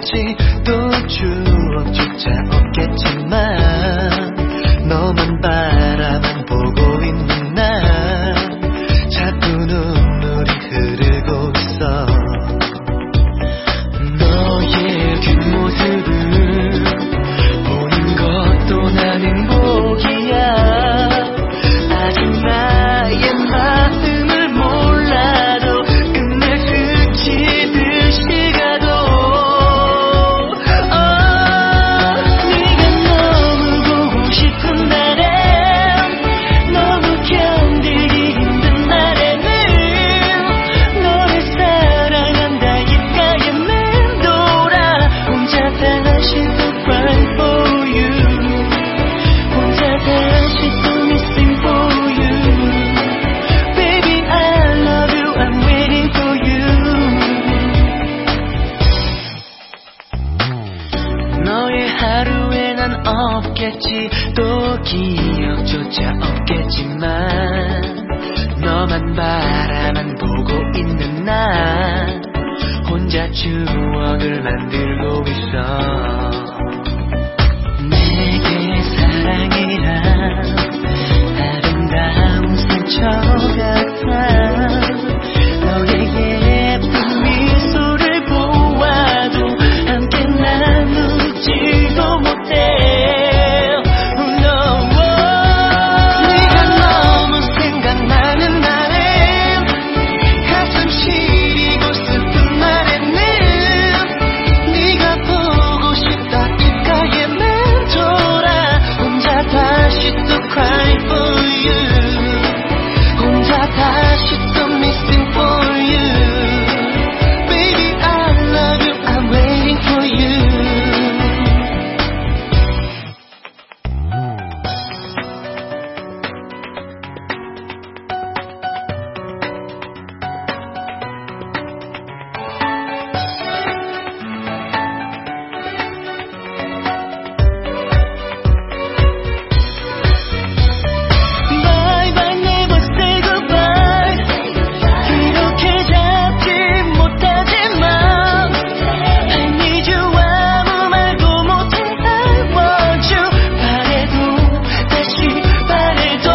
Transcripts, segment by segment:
없겠지. 또 추억조차 없겠지만 너만 바라만 보고 있는 나 자꾸 눈물이 흐르고 있어. 너의 뒷모습을 보는 것도 난 행복이야. 아직 나의 마음을 몰라도 끝내 스치듯이 가도 네가 너무 보고 싶은 날엔 너무 견디기 힘든 날에는 너를 사랑한다 입가에 맴돌아 혼자 다시 또 cry for you. 혼자 다시 또 missing for you. Baby I love you I'm waiting for you. 너의 하루에 난 없겠지. 또 기억조차 없겠지만 너만 바라만 보고 있는 나 혼자 추억을 만들고 있어. 내게 사랑이란 아름다운 상처 같아. 너의 예쁜 미소를 보아도 함께 나누지도 못해. No. 네가 너무 생각나는 날엔 가슴 시리고 슬픈 날에는 네가 보고 싶다 입가에 맴돌아 혼자 다시 또 cry for you. 혼자 다시 또 missing for you. Baby I love you I'm waiting for you. Bye bye never say goodbye. 이렇게 잡지 못하지만 I need you 아무 말도 못해. I want you 바래도 다시 바래도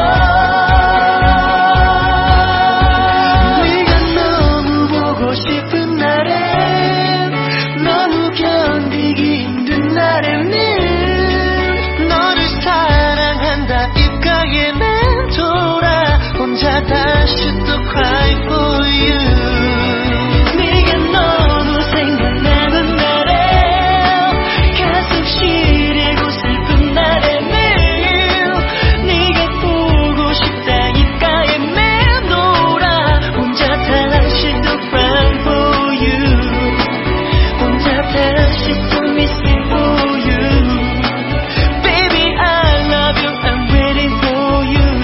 네가 너무 보고 싶은 날엔 너무 견디기 힘든 날에는 너를 사랑한다 입가에 맴돌아 혼자 다시 또 cry for you. 네가 너무 생각나는 날엔 가슴 시리고 슬픈 날에는 네가 보고 싶다 입가에 맴돌아 혼자 다시 또 cry for you. 혼자 다시 또 missing for you. Baby I love you I'm waiting for you.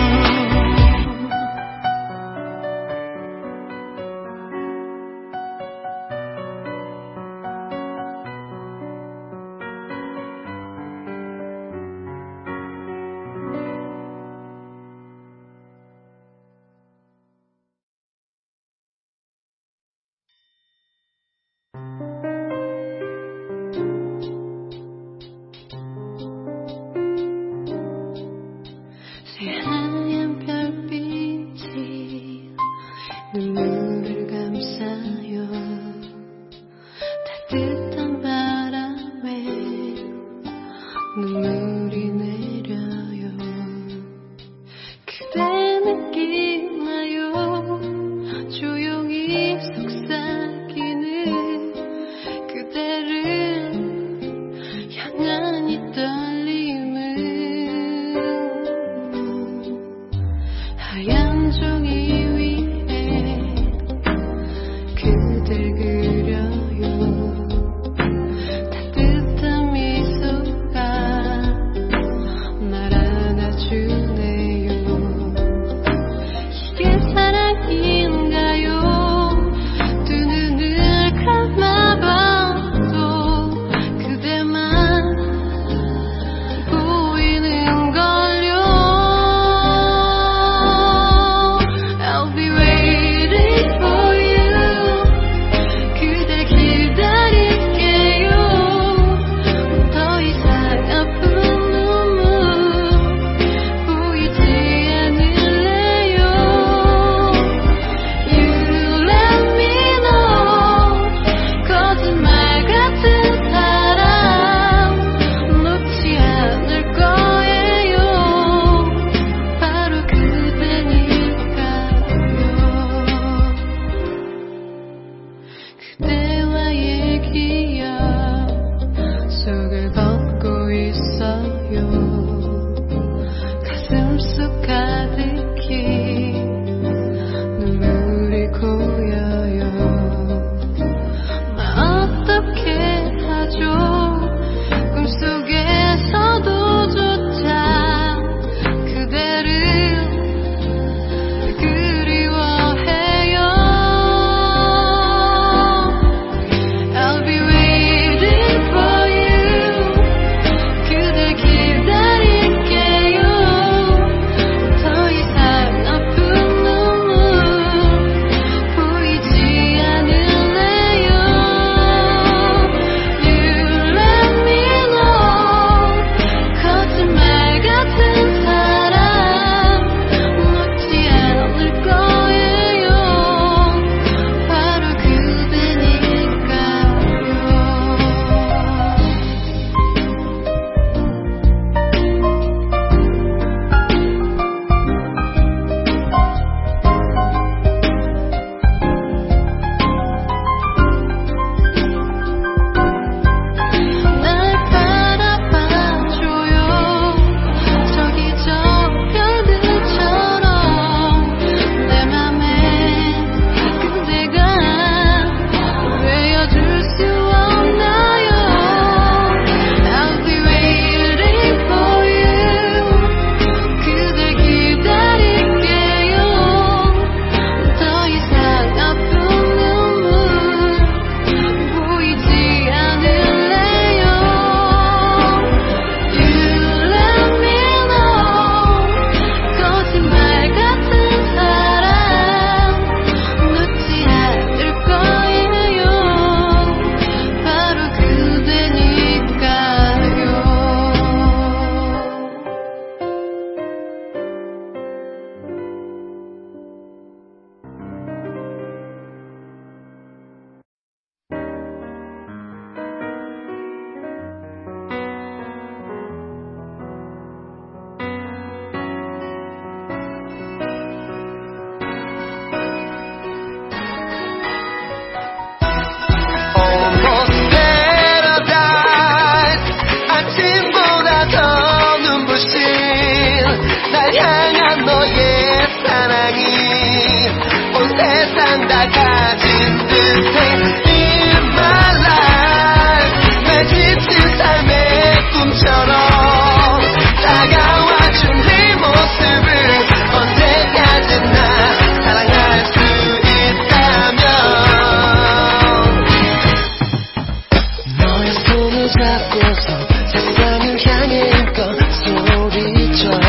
잡고서 세상을 향해 힘껏 소리쳐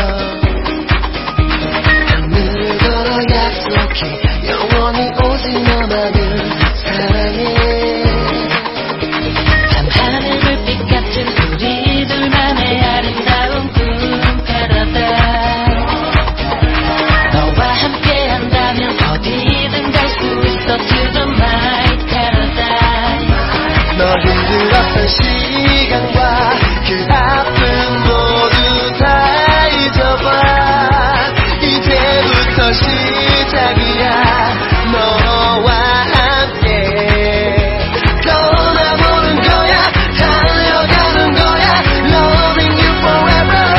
하늘을 걸어 약속해 영원히 오직 너만을 사랑해 밤하늘 불빛 같은 우리 둘만의 아름다운 꿈 패러다임 너와 함께 한다면 어디든 갈 수 있어 to the night paradise 너 힘들었던 시간과 그 아픔 모두 다 잊어봐 이제부터 시작이야 너와 함께 떠나보는 거야 달려가는 거야 Loving you forever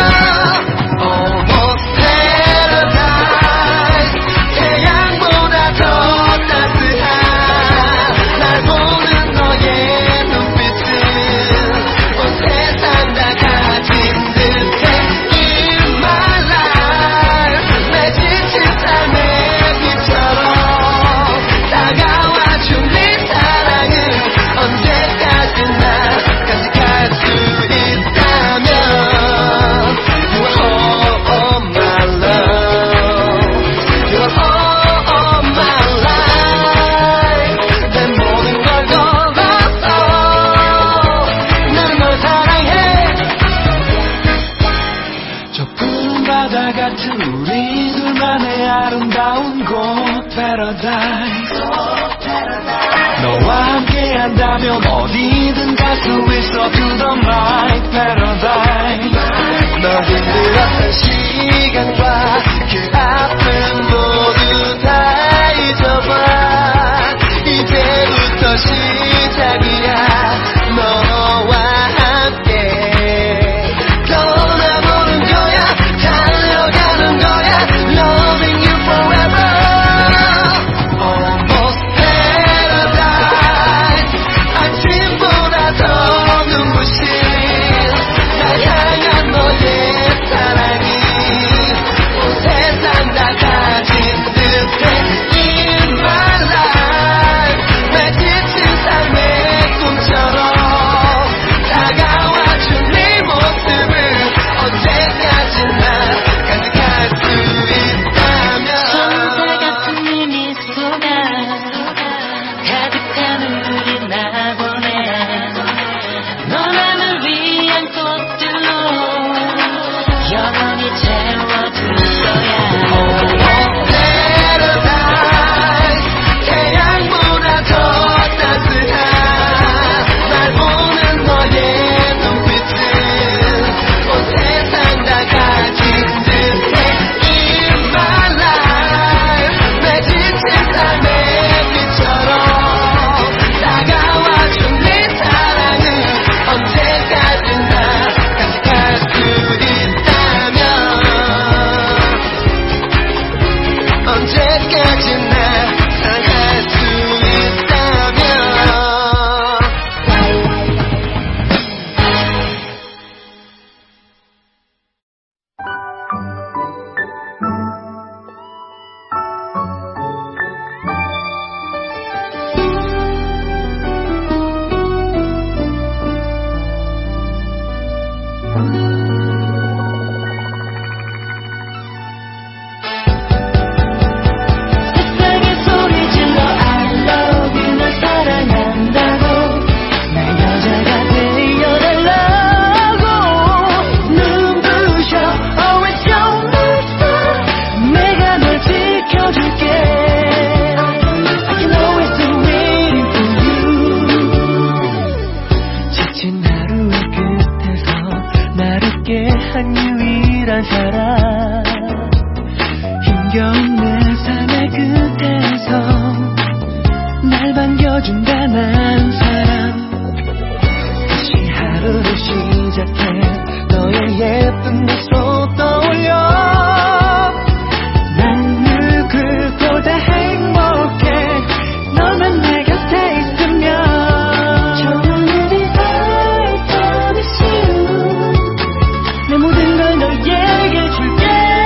Almost paradise 태양보다 더 따뜻한 날 보는 너의 눈빛은 온 세상 다 가진 듯해 In my life 내 지친 삶의 빛처럼 다가와준 네 사랑은 언제까지나 간직할 수 있다면 You are all of my love You are all of my life 내 모든 걸 걸었어 나는 널 사랑해 저 푸른 바다 같은 우리 둘만의 아름다운 곳 Paradise 너와 함께 한다면 어디든 갈 수 있어 To the night Paradise 너 힘들었던 시간과 그 아픔 모두 다 잊어봐 이제부터 시작이야 너와 함께 떠나보는 거야 달려가는 거야 Loving you forever Almost paradise 아침보다 더 눈부신 날 향한 너의 사랑이 온 세상 다 가진 듯해 In my life 내 지친 삶의 꿈처럼 다가와준 네 모습을 언제까지나 간직할 수 있다면 천사 같은 네 미소가 가득한 우리 날 보내 넌 나를 위한 꽃들로 영원히 채워줄 거야 Paradise 태양보다 더 따뜻한 날 보는 너의 눈빛은 온 세상 다 가진 듯해 In my life 내 지친 삶의 빛처럼 다가와준 네 사랑은 언제까지나 간직할 수 있다면 언제까지나 사랑할 수 있다면 세상에 소리 질러 I love you 널 사랑한다고 내 여자가 되어달라고 눈부셔 always your love 내가 널 지켜줄게 I can always be waiting for you 지친 하루의 끝에서 나를 깨한 유일한 사람 힘겨운 내 삶의 끝에서 날 반겨준 단한 사람 다시 하루를 시작해 너의 예쁜 미소 떠올려 난 늘 그보다 행복해 너만 내 곁에 있으면 저 하늘이 I promise you 내 모든 걸 너에게 줄게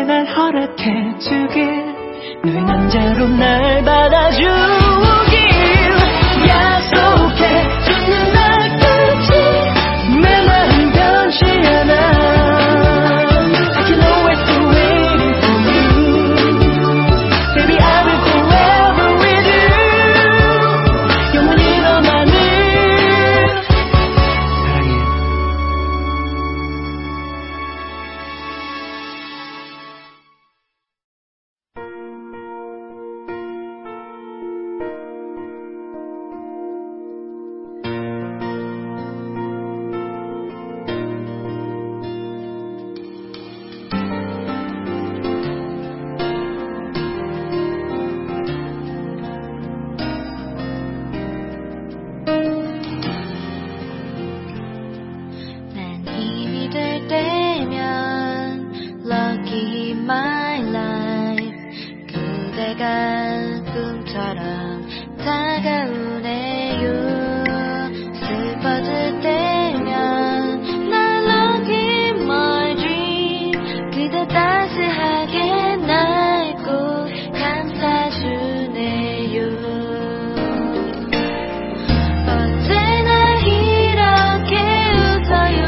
날 허락해주길 너의 남자로 날 받아주길 약속해주는 날까지 내 마음 변치 않아 I can always be waiting for you Baby I will forever with you 영원히 너만을 My life 그대가 꿈처럼 다가오네요 슬퍼질 때면 날 lucky my dream 그대 따스하게 날 꼭 감싸주네요 언제나 이렇게 웃어요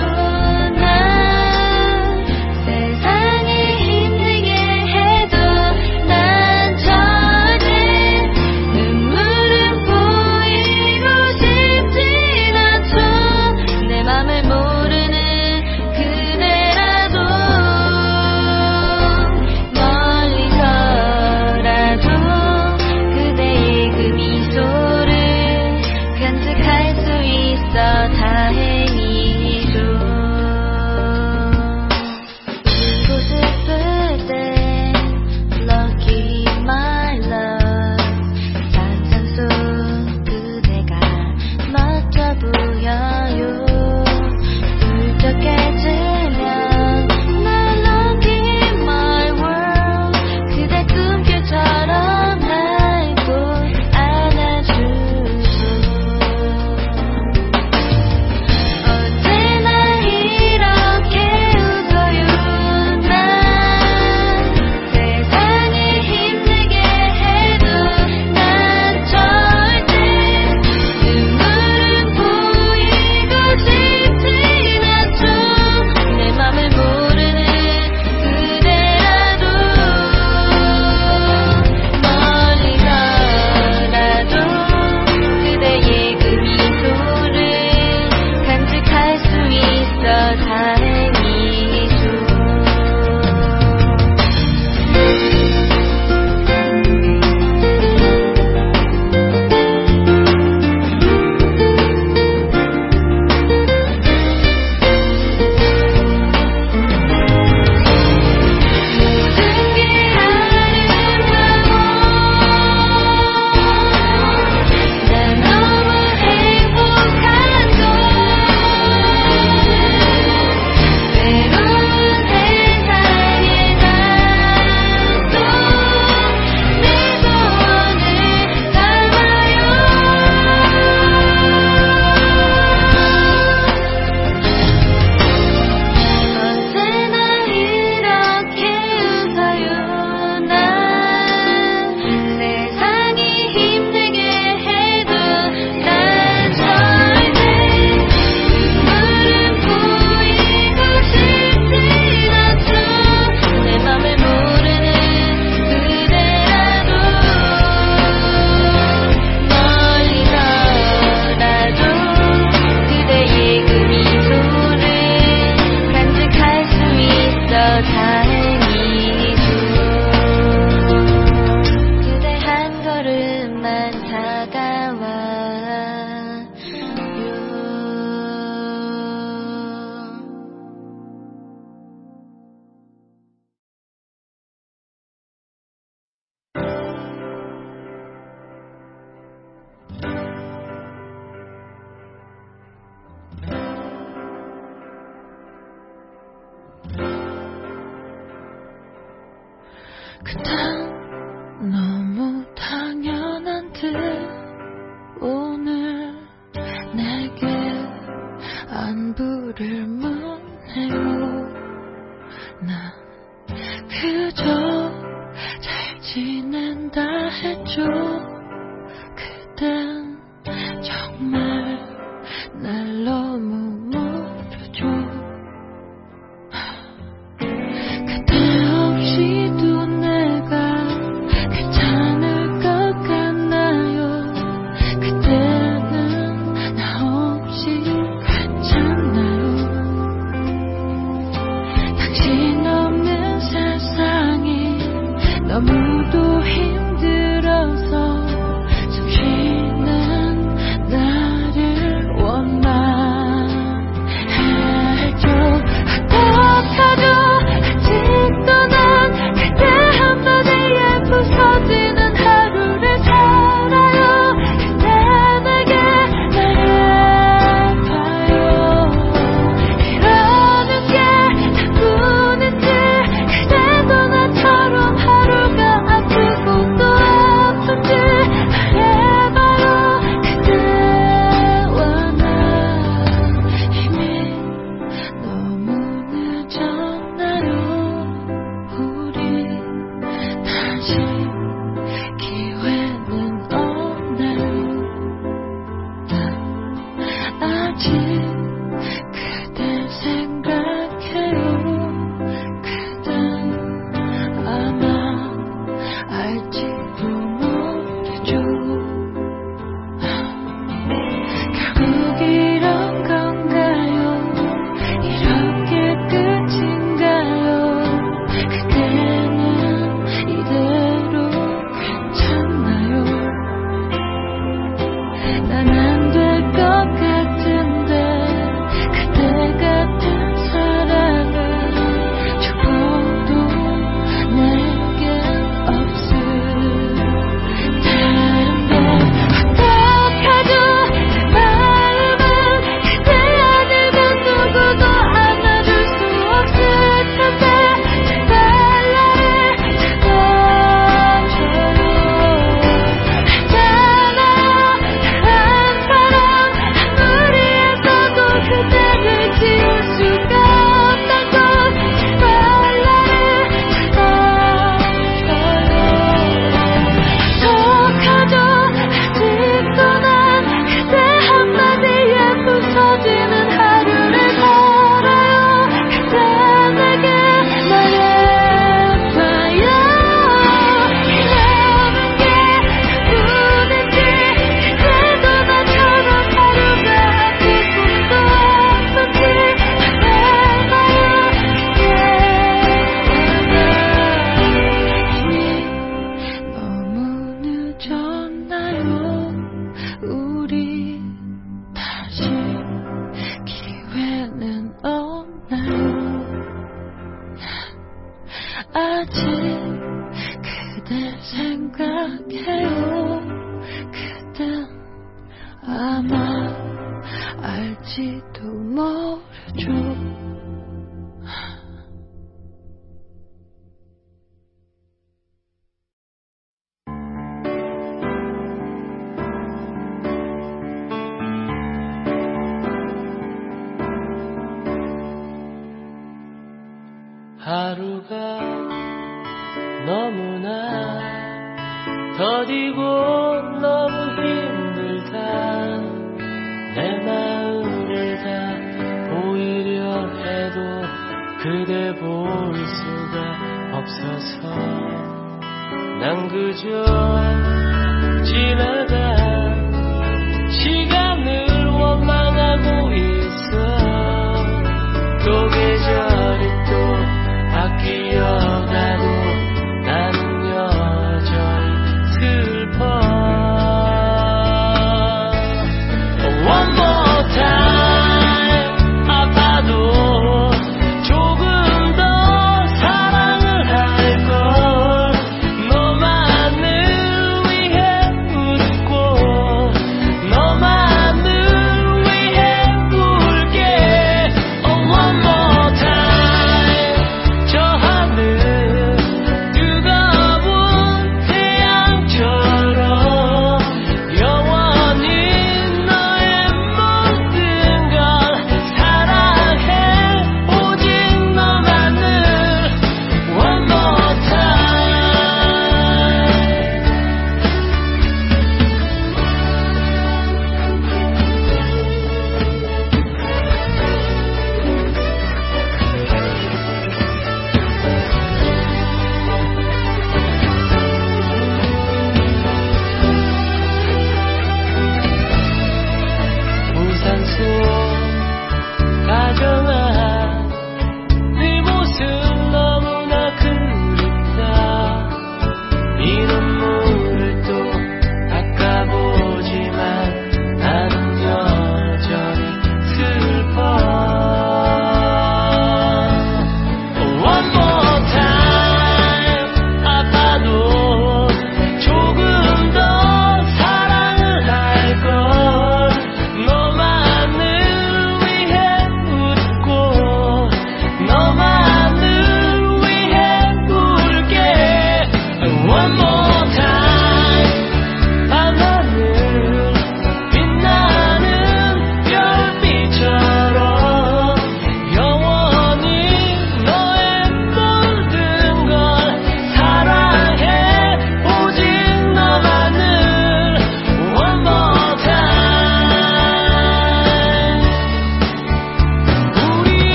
그땐 너무 당연한 듯 오늘 내게 안부를 묻네요. 난 그저 그댄 정말 날 너무 모르죠. 그대 없이도 내가 괜찮을 것 같나요? 그대는 나 없이 괜찮나요? 당신 없는 세상이 너무도 힘들어서 숨 쉬는 나를 원망해줘. 어떡하죠? 아직도 난 그대 한마디에 부서지는 하루를 살아요. 그대 내게 말해봐요. 이러는 게 나뿐인지 그대도 나처럼 하루가 아프고 또 아픈지 말해봐요. 그대와 나 이미 너무 늦었나요? 우리 다시 기회는 없나요? 아직 그대 생각해요. 그댄 아마 알지도 모르죠. 결국 이런 건가요? 이렇게 끝인가요? 그대는 이대로 괜찮나요? 난 안 될 것 같은데 그대 같은 사랑은 죽어도 내겐 없을 텐데. 어떡하죠? 내 마음은 그대 아니면 누구도 안아줄 수 없을 텐데. 제발 나를 잡아줘요. 알잖아요, 다른 사람 아무리 애써도 그대를 지울 수가 없단 걸. 제발 나를 잡아줘요. 어떡하죠? 아직도 난 그대 한마디에 부서지는 하루를 살아요. 그대 내게 말해봐요. 이러는 게 나뿐인지 그대도 나처럼 하루가 아프고 또 아픈지 말해봐요. 이미 너무 늦었나요? 우리 다시 기회는 없나요? 아직 그대 생각해요. 그댄 아마 알지도 모르죠. 하루가 너무나 더디고 너무 힘들다. 내 마음을 다 보이려 해도 그대 볼 수가 없어서 난 그저 지나간 시간을 원망하고 있어. 또 계절이 또 바뀌어가도 나는 여전히 슬퍼. One more time. 아파도 조금 더 사랑을 할걸. 너만을 위해 웃고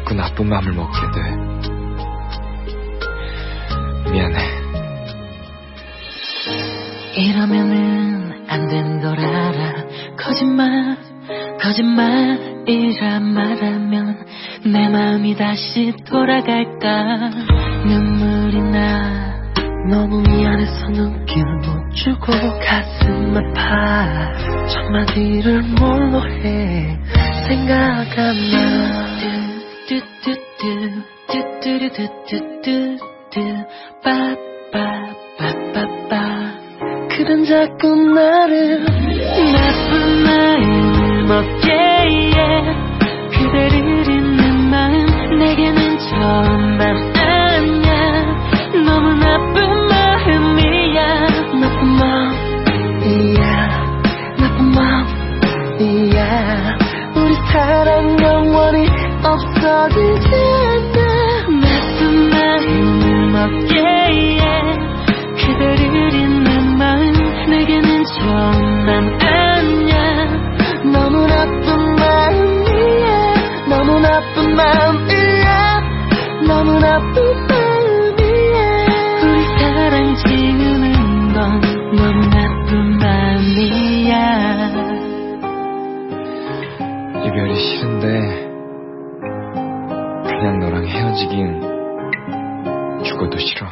자꾸 나쁜 마음을 먹게 돼. 미안해. 이러면은 안 되는 걸 알아. 거짓말이라 말하면 내 마음이 다시 돌아갈까. 눈물이 나. 너무 미안해서 눈길을 못 주고 가슴 아파. 첫마디를 뭘로 해 생각 안 나. 빠빠빠빠빠. 그댄 자꾸 나를 나쁜 마음 먹게 해. 그대를 잊는 마음 내게는 처음만 아냐. 너무 나쁜 마음이야. 나쁜 마음이야. 우리 사랑 영원히 없어지지 않아. 나쁜 마음을 먹게 해. 그대를 잊는 마음 내게는 처음만 아냐. 너무 나쁜 마음이야. 너무 나쁜 마음이야. 너무 나쁜 마음이야. 우리 사랑 지우는 건 너무 나쁜 마음이야. 이별이 싫은데 그냥 너랑 헤어지긴 죽어도 싫어.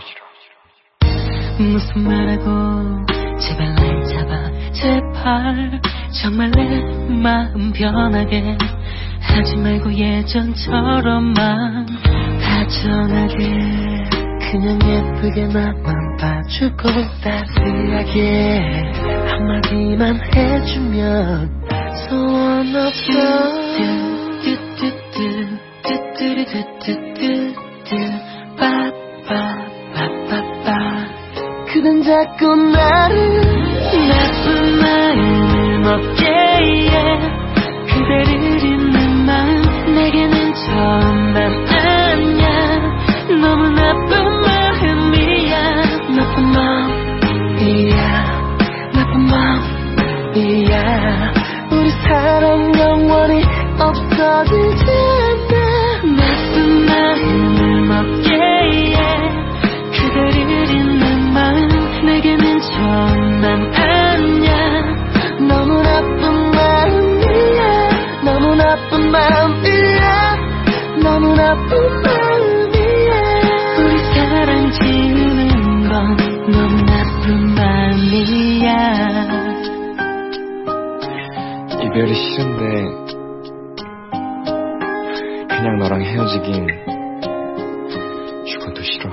무슨 말하고 제발 날 잡아. 제발 정말 내 마음 변하게 하지 말고 예전처럼만 다정하게 그냥 예쁘게 나만 봐주고 따스하게 한마디만 해주면 소원 없어. 그댄 자꾸 나를 나쁜 마음을 먹게 해. 그대를 잊는 마음 내게는 처음만 아냐. 너무 나쁜 마음이야. 나쁜 마음이야. 우리 사랑 영원히 없어지지 않아. 나쁜 마음을 먹게 해. 그대를 잊는 마음 내게는 처음만 아냐. 너무 나쁜 마음이야. 너무 나쁜 마음이야. 너무 나쁜 마음이야. 우리 사랑 지우는 건 너무 나쁜 마음이야. 이별이 싫은데 그냥 너랑 헤어지긴 죽어도 싫어.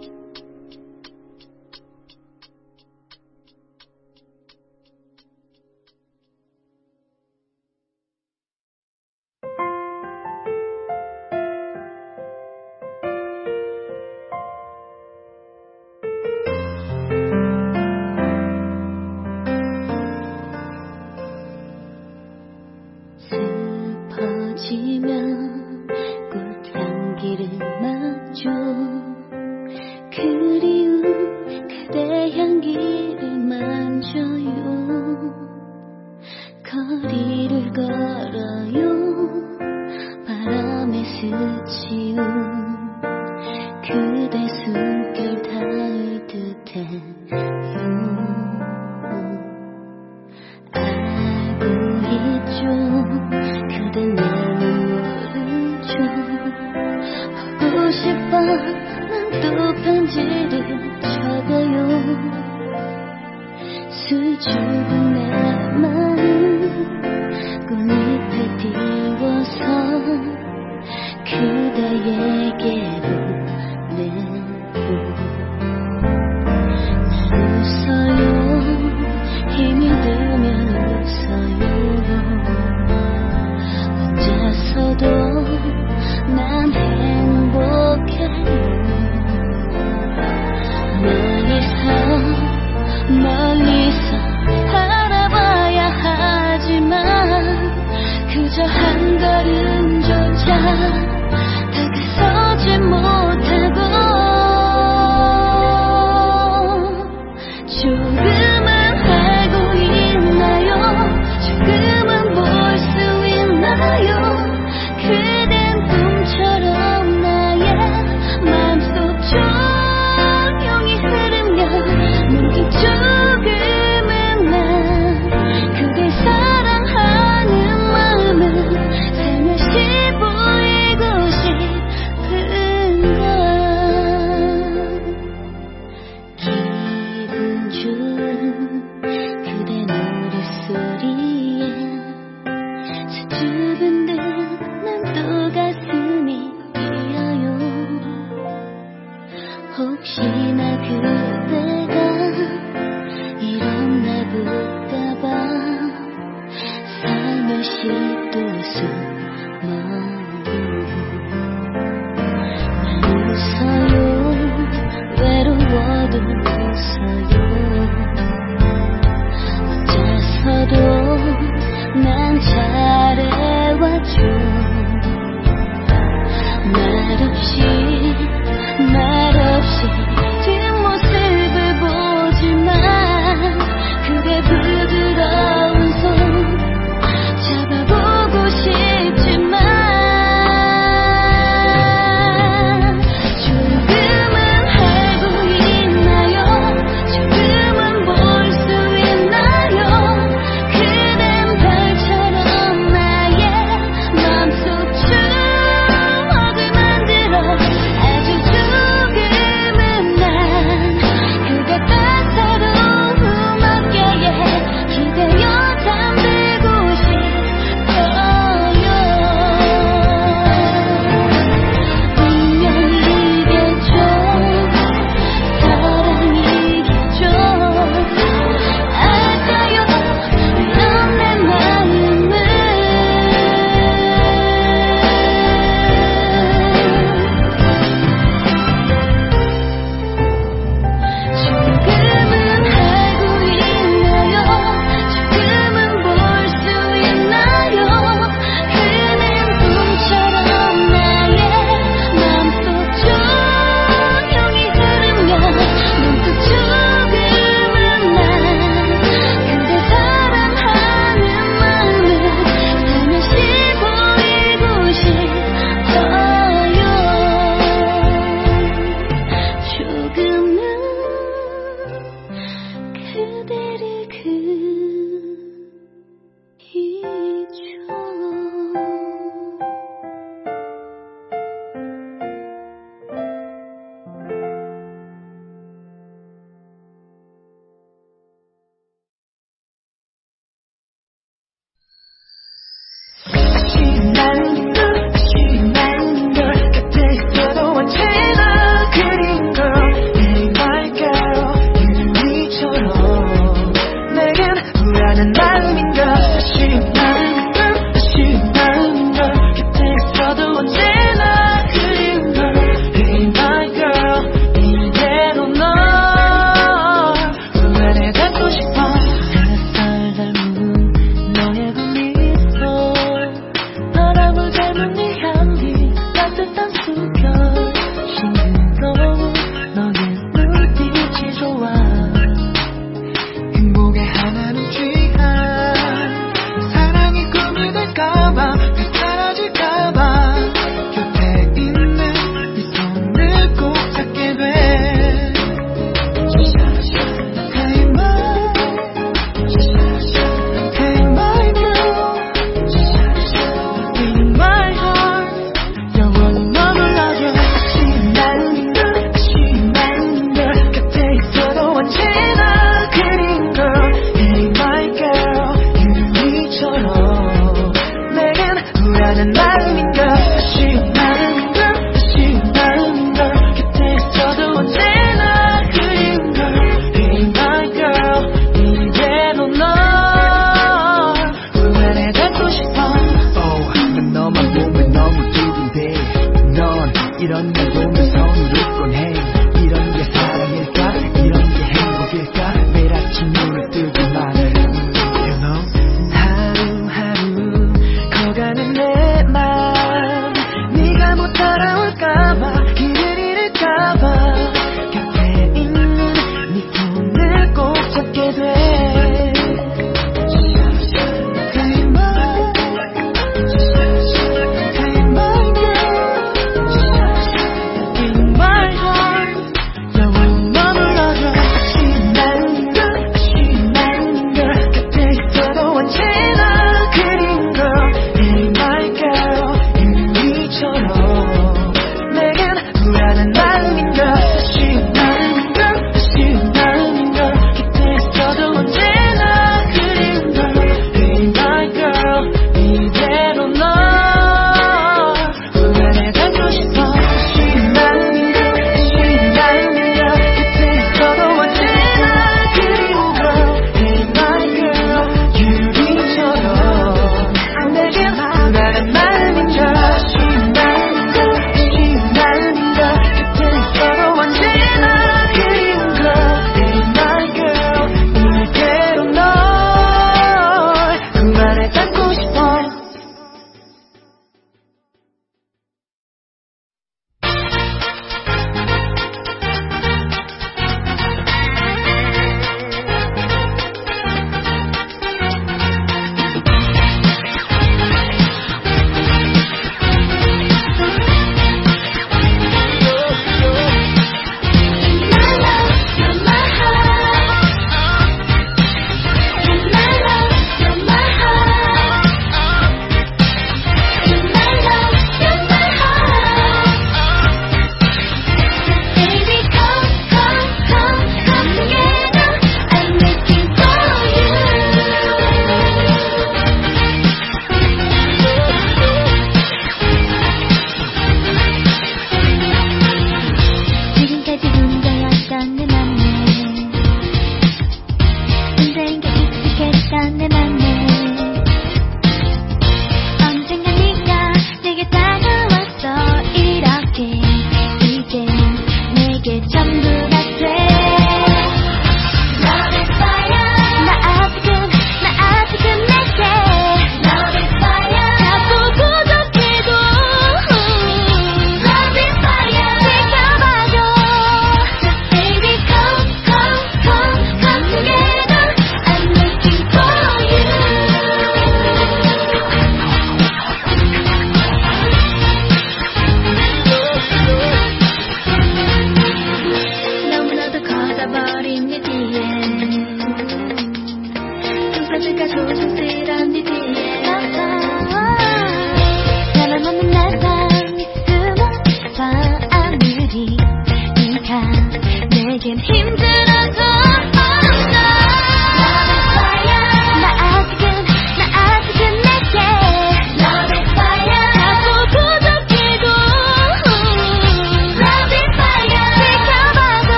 슬퍼지면 꽃향기를 맡죠. 그리운 그대 향기를 만져요. 거리를 걸어요. 바람에 스치운 그대 숨결 닿을 듯해요. 알고 있죠. 그대 내는 모르죠. 보고 싶어 난 또 편지를 적어요. 수줍은 내 마음 꽃잎에 띄워서 그대에게로 내고 웃어요. 힘이 들면 웃어요. 혼자서도 난 행복해요. 멀리서 바라봐야 하지만 그저 한 걸음조차 다가서지 못하고 조금은 알고 있나요? 조금은 볼 수 있나요? 그댄 꿈처럼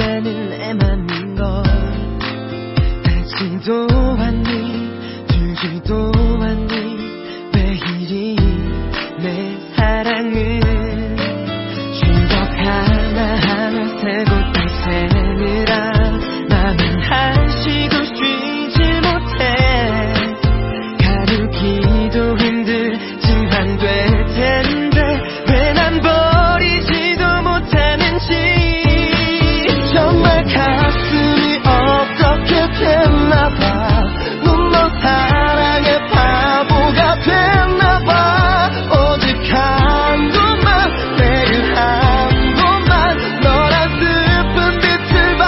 그대는 내 맘인걸 알지도 않니 들지도 않니 왜 이리 내 사랑을 추억 하나하나 세고 또 세느라 맘은 한시도 쉬지 못해 가누기도 힘들지만 될 텐데 왜 난 버리지도 못하는지 정말 가슴이 어떻게 됐나봐 눈먼 사랑의 바보가 됐나봐 오직 한 곳만 매일 한 곳만 너란 슬픈 빛을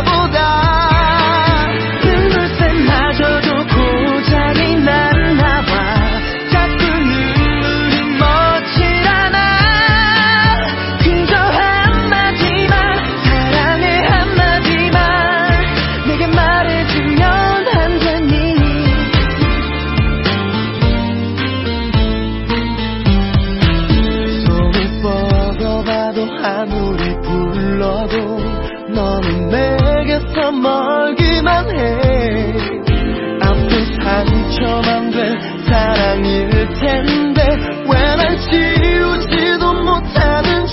바라보다 눈물샘마저도 고장이 났나봐 자꾸 눈물이 멎질 않아 그저 한마디만 사랑해 한마디만 내게 말해주면 안 되니 손을 뻗어봐도 아무리 불러도 너는 내게서 멀기만 해 아픈 상처만 된 사랑일 텐데 왜 날 지우지도 못하는지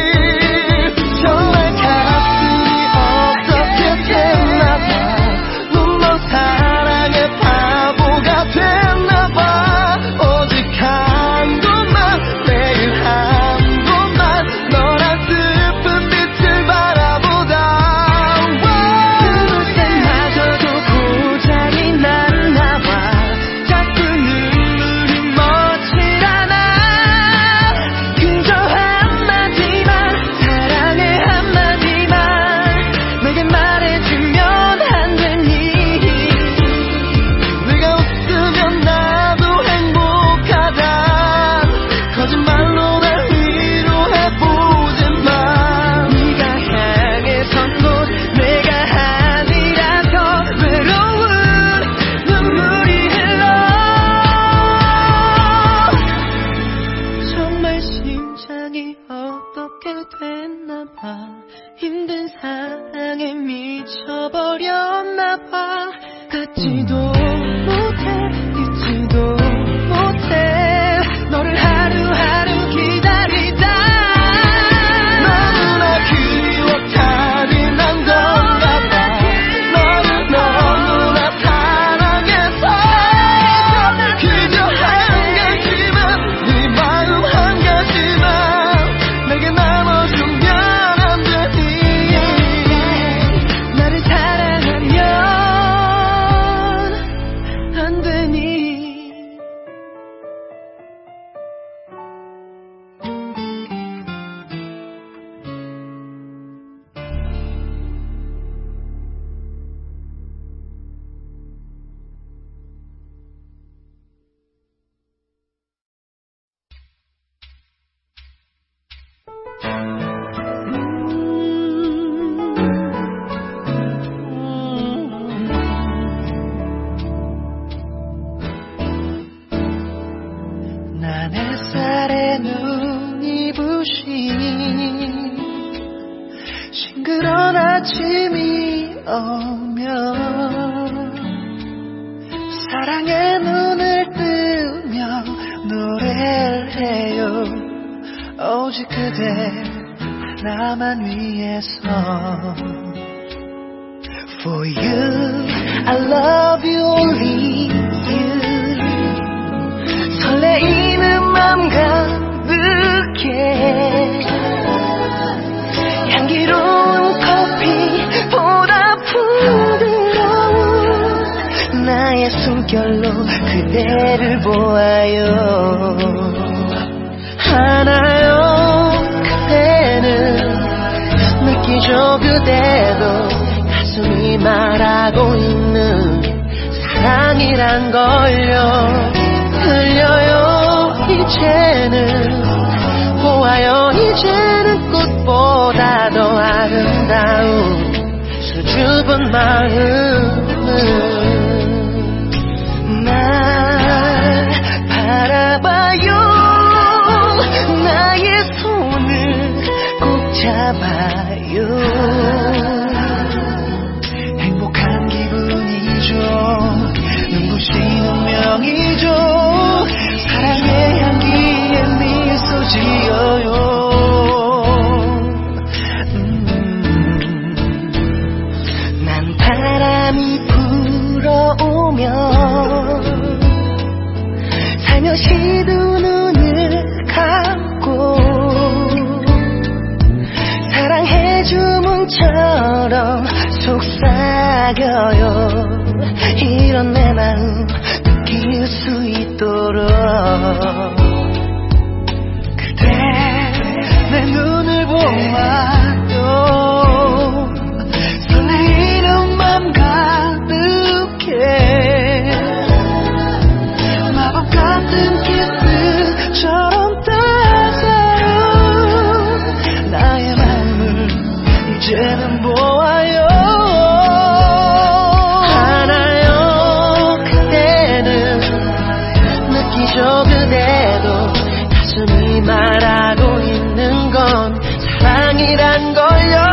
정말 가슴이 어떻게 됐나봐 눈먼 사랑의 바보가 됐나봐 오직 한 곳만 매일 한 곳만 너란 슬픈 빛을 바라보다 눈물샘마저도 고장이 났나봐 자꾸 눈물이 멎질 않아 그저 한마디만 사랑해 한마디만 내게 말해주면 안 되니 네가 웃으면 나도 행복하다 거짓말로 날 위로해보지만 네가 향해선 곳 내가 아니라서 외로운 눈물이 흘러 정말 심장이 어떻게 됐나봐 힘든 사랑에 미쳐버렸나봐 갖지도 못해 잊지도 못해 너를 하루하루 기다리다 너무나 그리워 난 건가봐 너를 너무나 사랑해서 그저 한 가지만 네 마음 한 가지만 내게 나눠주면 안 되니 나를 사랑하면 안 되니 난 햇살에 눈이 부신 싱그러운 아침이 오면 사랑의 눈을 뜨며 노래를 해요 오직 그대 하나만 위해서 For you, I love you, only you 설레이는 맘 가득해 향기로운 커피보다 부드러운 나의 숨결로 그대를 보아요 하나요 그대는 느끼죠 그대도 가슴이 말하고 있는 사랑이란 걸요 들려요 이제는 보아요 이제는 꽃보다 더 아름다운 수줍은 마음은 날 바라봐요 나의 손을 꼭 잡아요 것처럼 속삭여요. 이런 내 마음 느낄 수 있도록 그대 내 눈을 보아요. 설레이는 맘 가득해. 마법 같은 키스처럼 따사로운 나의 마음을 이제는 보아요. 알아요 그대는 느끼죠. 그대도 가슴이 말하고 있는 건 사랑이란 걸요.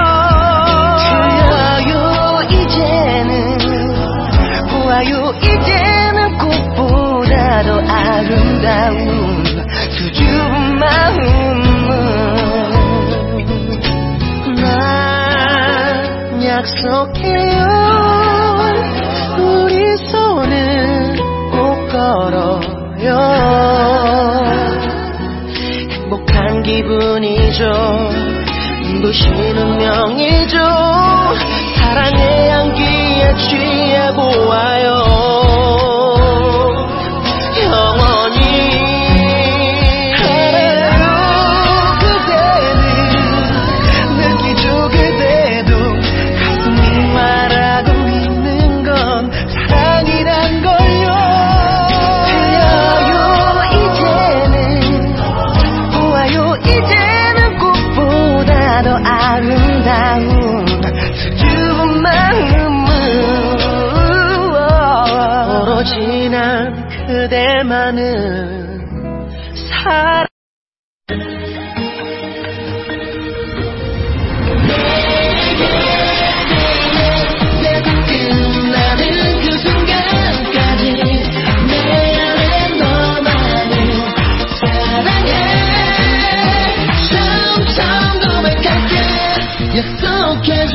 들려요 이제는 보아요 이제는 꽃보다도 아름다운 수줍은 마음은 난 약속해요. 우리 손을 꼭 걸어요. 행복한 기분이죠. 눈부신 운명이죠. 사랑의 향기에 취해보아요. 영원히 알아요 그대는 느끼죠. 그대도 가슴이 말하고 있는 건 사랑이란 걸요. 들려요 이제는 보아요 이제는 꽃보다 더 아름다운 수줍은 마음은 오로지 난 그대만은 사랑. 끝나는 그 순간까지 내 안에 너만을 사랑해. 점점 고백할게. 약속해줘.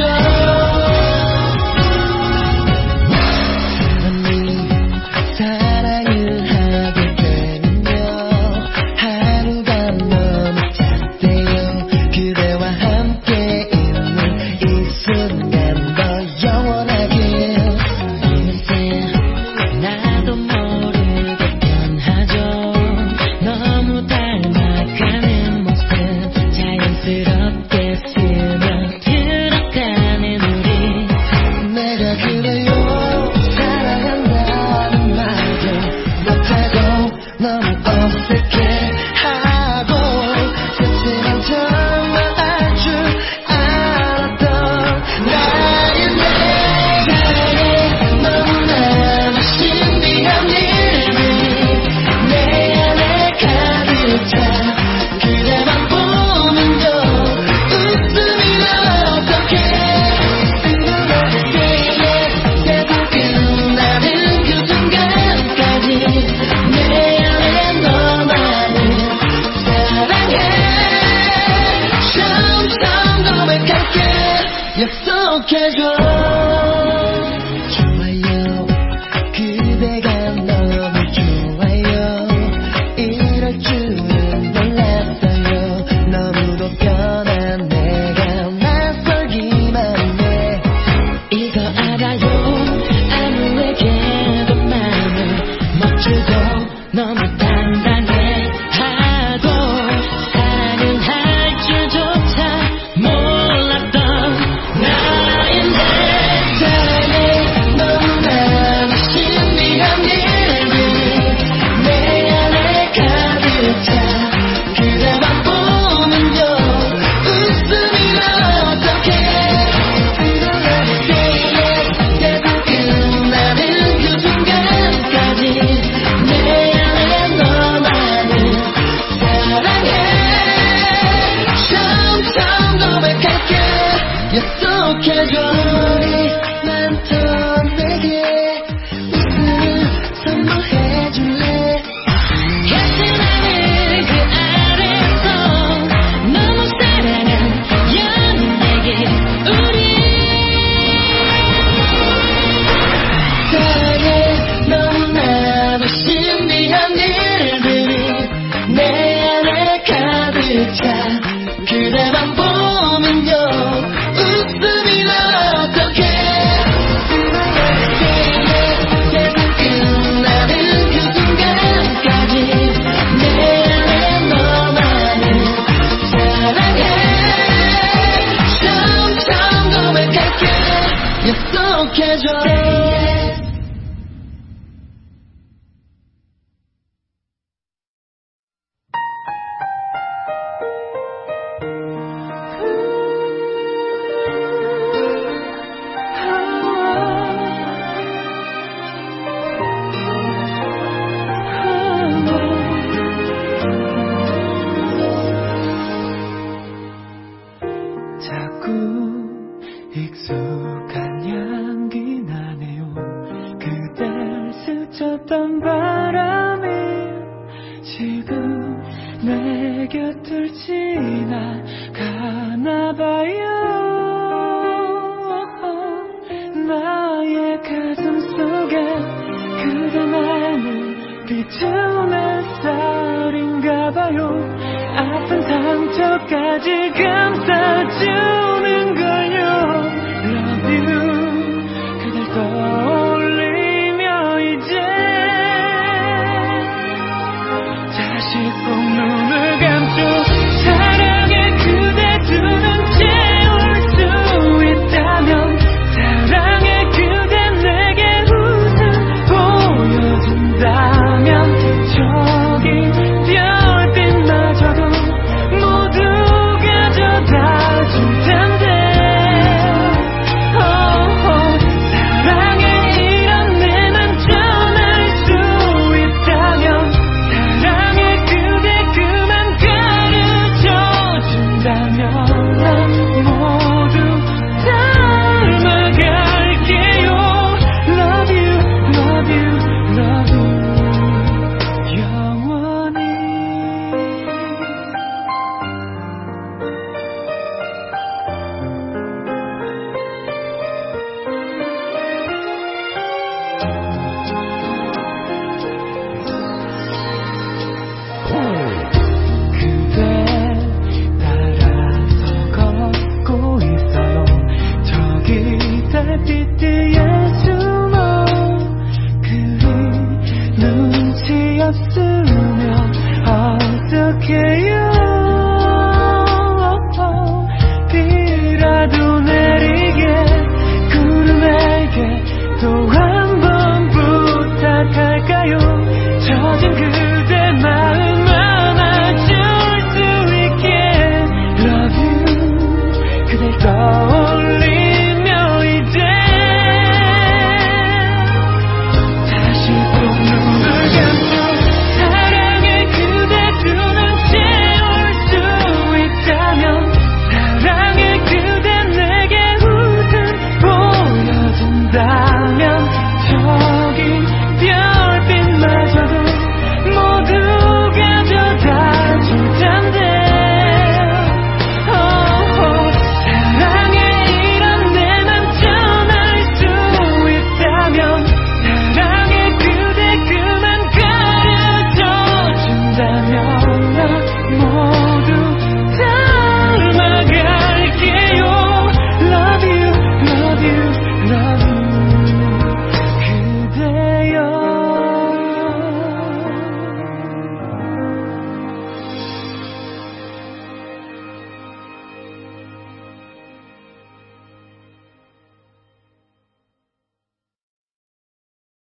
사랑을 하게 되면요 하루가 너무 작대요. 그대와 함께 있는 이 순간도 영원하게. 이제 나도 모르게 변하죠. 너무 닮아가는 모습 자연스럽게 스며들어가는 우리. 내가 그래요 사랑한다는 말도 못하고 너무 어색해하고 스치면 정말 알 줄 알았던 나인데 사랑해. 너무나도 신비한 일들이 내 안에 가득 차. 그대만 보면요 웃음이 나 어떡해. 계속 끝나는 그 순간까지 내 안에 너만을 사랑해. 점점 고백할게. 약속해줘. 좋아요 그대가 너무 좋아요. 이럴 줄은 몰랐어요. 너무도 편한 내가 낯설기만 해. 이거 알아요. 아무에게도 마음을 못 주고 너무 단단해 하고 사랑은 할 줄조차 몰랐던 나인데 사랑해. 너무나도 신비한 일들이 내 안에 가득 차. 그대만 보면요 웃음이 나 어떡해. 계속 끝나는 그 순간까지 내 안에 너만을 사랑해. 점점 고백할게. 약속해줘. 우리만 더 내게 웃음을 선물해줄래. 같은 하늘 그 아래서 너무 사랑한 연예계 우리. 사랑해. 너무나도 신비한 일들이 내 안에 가득 차. 그대만 보면요 웃음이 나 약해져. 자꾸 익숙한 향기 나네요. 그댈 스쳤던 바람이 지금 내 곁을 지나가나봐요. 나의 가슴 속에 그대만을 비추는 쌀인가봐요. 아픈 상처까지 감싸주는 걸요. Love you. 그댈 떠올리며 이제 다시 꼭 눈을 감죠. 사랑해 그대 두 눈 채울 수 있다면 사랑해 그대 내게 웃음 보여준다면 저기 별빛마저도 모두 가져다 줄 텐데. 사랑해 이런 내 맘 전할 수 있다면 사랑해 그대 그만 가르쳐 준다면 난 모두 닮아갈게요. Love you, love you, love you 영원히. 그대 따라서 걷고 있어요. 저기 달빛 뒤에 숨어 그리 눈치 없음